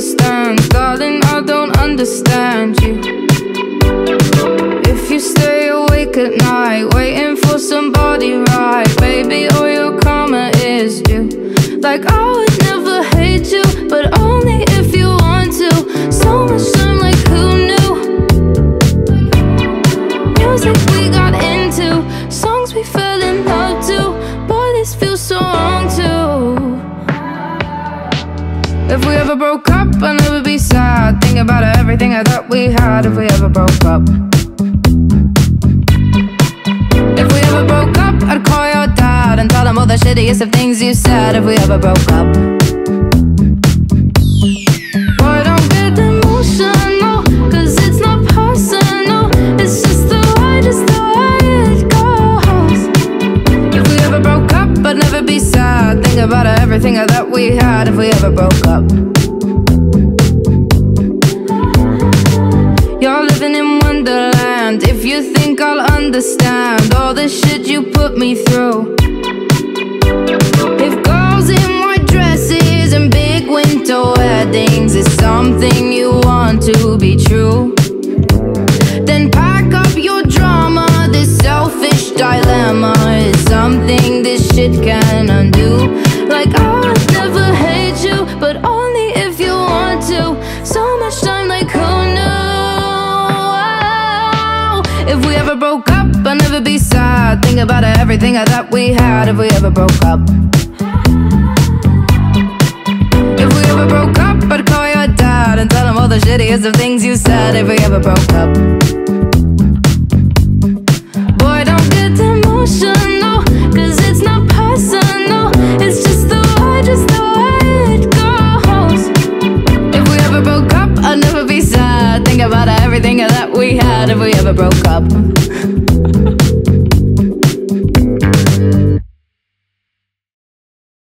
understands. Darling, I don't understand you. If you stay awake at night, waiting for somebody right, baby, all your karma is due. Like I would never hate you, but only if you want to. So much time, like who knew? Music we got into, songs we fell in love to. Boy, this feels so wrong too. If we ever broke up, I'd never be sad. Think about everything I thought we had. If we ever broke up, if we ever broke up, I'd call your dad and tell him all the shittiest of things you said. If we ever broke up, boy, don't get emotional, cause it's not personal. It's just the way it goes. If we ever broke up, I'd never be sad. Think about everything I thought we had. If we ever broke up, you're living in Wonderland. If you think I'll understand all the shit you put me through. If girls in white dresses and big winter weddings is something you want to be true, then pack up your drama. This selfish dilemma is something this shit can undo. Like I'll never hate you, but only if you want to. So much time, like who knew? If we ever broke up, I'd never be sad. Think about everything I thought we had. If we ever broke up, if we ever broke up, I'd call your dad and tell him all the shittiest of things you said. If we ever broke up, boy, don't get emotional, cause it's not personal. It's just the way it goes. If we ever broke up, I'd never be sad. Think about everything that we had. If we ever broke up.